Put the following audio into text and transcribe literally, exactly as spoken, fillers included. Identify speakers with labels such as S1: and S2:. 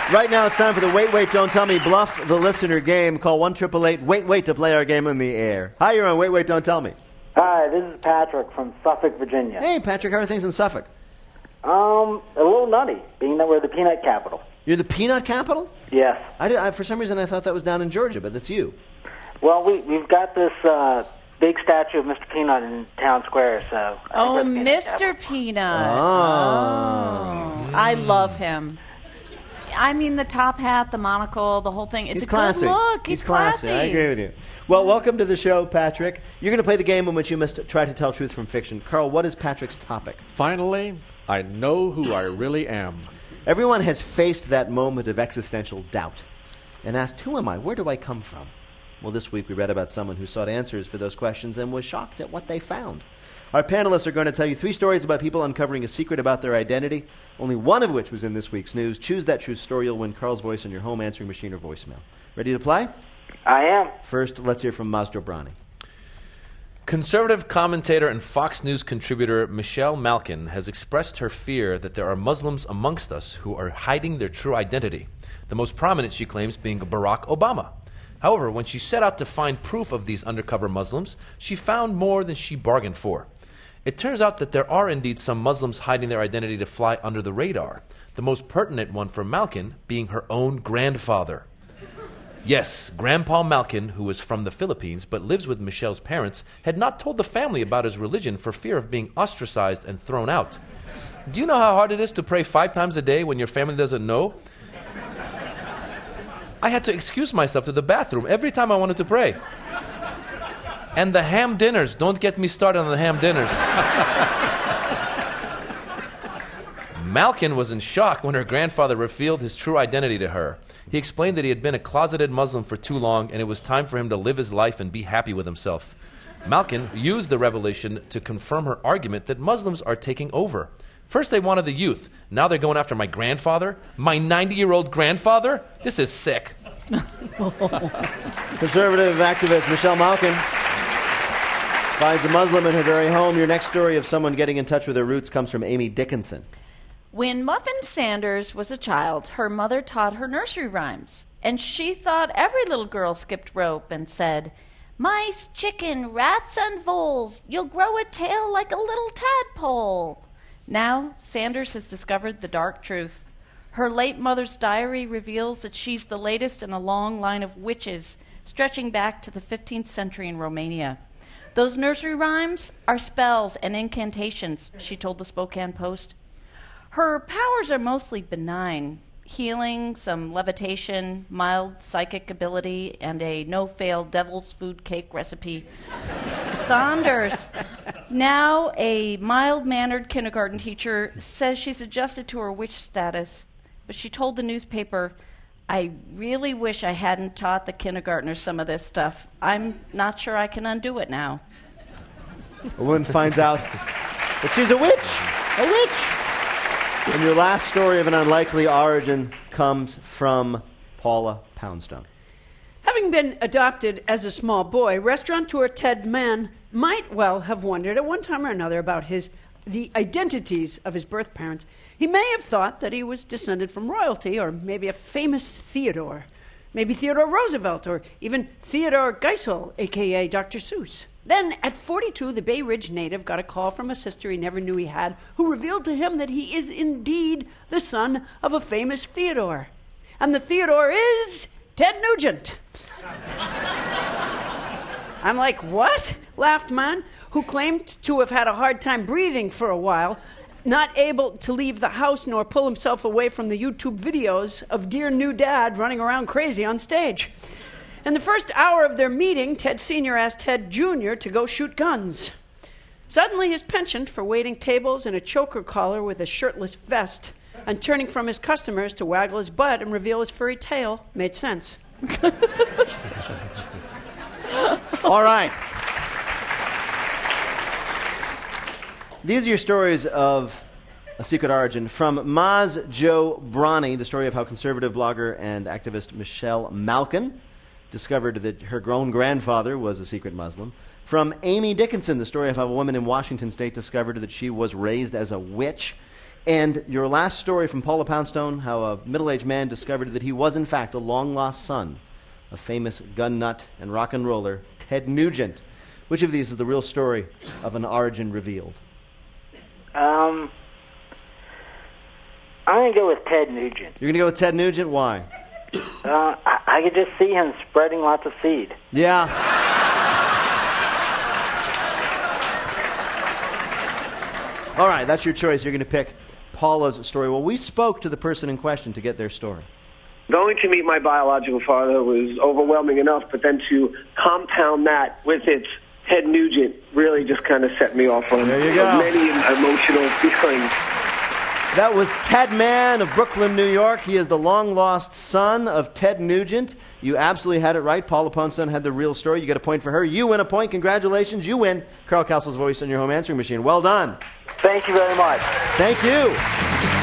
S1: Right now it's time for the Wait, Wait, Don't Tell Me Bluff the Listener game. Call one eight eight eight, wait, wait to play our game on the air. Hi, you're on Wait, Wait, Don't Tell Me.
S2: Hi, this is Patrick from Suffolk, Virginia.
S1: Hey, Patrick, how are things in Suffolk?
S2: Um, a little nutty, being that we're the peanut capital.
S1: You're the peanut capital?
S2: Yes.
S1: I did, I, for some reason I thought that was down in Georgia, but that's you.
S2: Well, we, we've got this uh, big statue of Mister Peanut in Town Square, so... I
S3: Oh,
S2: think we're the peanut
S3: Mister
S2: capital.
S3: Peanut.
S1: Oh.
S3: Oh. I love him. I mean, the top hat, the monocle, the whole thing. It's
S1: He's
S3: a
S1: classy.
S3: good look.
S1: He's
S3: He's
S1: classy.
S3: classy.
S1: I agree with you. Well, welcome to the show, Patrick. You're going to play the game in which you must try to tell truth from fiction. Carl, what is Patrick's topic?
S4: Finally, I know who I really am.
S1: Everyone has faced that moment of existential doubt and asked, who am I? Where do I come from? Well, this week we read about someone who sought answers for those questions and was shocked at what they found. Our panelists are going to tell you three stories about people uncovering a secret about their identity, only one of which was in this week's news. Choose that true story. You'll win Carl's voice on your home answering machine or voicemail. Ready to play?
S2: I am.
S1: First, let's hear from Maz Jobrani.
S5: Conservative commentator and Fox News contributor Michelle Malkin has expressed her fear that there are Muslims amongst us who are hiding their true identity. The most prominent, she claims, being Barack Obama. However, when she set out to find proof of these undercover Muslims, she found more than she bargained for. It turns out that there are indeed some Muslims hiding their identity to fly under the radar, the most pertinent one for Malkin being her own grandfather. Yes, Grandpa Malkin, who is from the Philippines but lives with Michelle's parents, had not told the family about his religion for fear of being ostracized and thrown out. Do you know how hard it is to pray five times a day when your family doesn't know? I had to excuse myself to the bathroom every time I wanted to pray. And the ham dinners. Don't get me started on the ham dinners. Malkin was in shock when her grandfather revealed his true identity to her. He explained that he had been a closeted Muslim for too long and it was time for him to live his life and be happy with himself. Malkin used the revelation to confirm her argument that Muslims are taking over. First they wanted the youth. Now they're going after my grandfather? My ninety-year-old grandfather? This is sick.
S1: Conservative activist Michelle Malkin finds a Muslim in her very home. Your next story of someone getting in touch with her roots comes from Amy Dickinson.
S3: When Muffin Sanders was a child, her mother taught her nursery rhymes, and she thought every little girl skipped rope and said, "Mice, chicken, rats, and voles, you'll grow a tail like a little tadpole." Now, Sanders has discovered the dark truth. Her late mother's diary reveals that she's the latest in a long line of witches stretching back to the fifteenth century in Romania. Those nursery rhymes are spells and incantations, she told the Spokane Post. Her powers are mostly benign, healing, some levitation, mild psychic ability, and a no-fail devil's food cake recipe. Saunders, now a mild-mannered kindergarten teacher, says she's adjusted to her witch status, but she told the newspaper, "I really wish I hadn't taught the kindergartners some of this stuff. I'm not sure I can undo it now."
S1: A woman finds out that she's a witch. A witch. And your last story of an unlikely origin comes from Paula Poundstone.
S6: Having been adopted as a small boy, restaurateur Ted Mann might well have wondered at one time or another about his the identities of his birth parents. He may have thought that he was descended from royalty, or maybe a famous Theodore, maybe Theodore Roosevelt, or even Theodore Geisel, a k a. Doctor Seuss. Then, at forty-two, the Bay Ridge native got a call from a sister he never knew he had, who revealed to him that he is indeed the son of a famous Theodore. And the Theodore is Ted Nugent. I'm like, what? Laughed Mann, who claimed to have had a hard time breathing for a while, not able to leave the house nor pull himself away from the YouTube videos of Dear New Dad running around crazy on stage. In the first hour of their meeting, Ted Senior asked Ted Junior to go shoot guns. Suddenly, his penchant for waiting tables in a choker collar with a shirtless vest and turning from his customers to waggle his butt and reveal his furry tail made sense.
S1: All right. These are your stories of a secret origin. From Maz Jobrani, the story of how conservative blogger and activist Michelle Malkin discovered that her grown grandfather was a secret Muslim. From Amy Dickinson, the story of how a woman in Washington state discovered that she was raised as a witch. And your last story from Paula Poundstone, how a middle-aged man discovered that he was, in fact, a long-lost son of famous gun nut and rock and roller Ted Nugent. Which of these is the real story of an origin revealed?
S2: Um, I'm going to go with Ted Nugent.
S1: You're going to go with Ted Nugent? Why?
S2: Uh, I, I could just see him spreading lots of seed.
S1: Yeah. All right, that's your choice. You're going to pick Paula's story. Well, we spoke to the person in question to get their story.
S7: Going to meet my biological father was overwhelming enough, but then to compound that with its Ted Nugent really just kind of set me off on
S1: there you go.
S7: many emotional feelings.
S1: That was Ted Mann of Brooklyn, New York. He is the long-lost son of Ted Nugent. You absolutely had it right. Paula Poundstone had the real story. You get a point for her. You win a point. Congratulations. You win Carl Castle's voice on your home answering machine. Well done.
S2: Thank you very much.
S1: Thank you.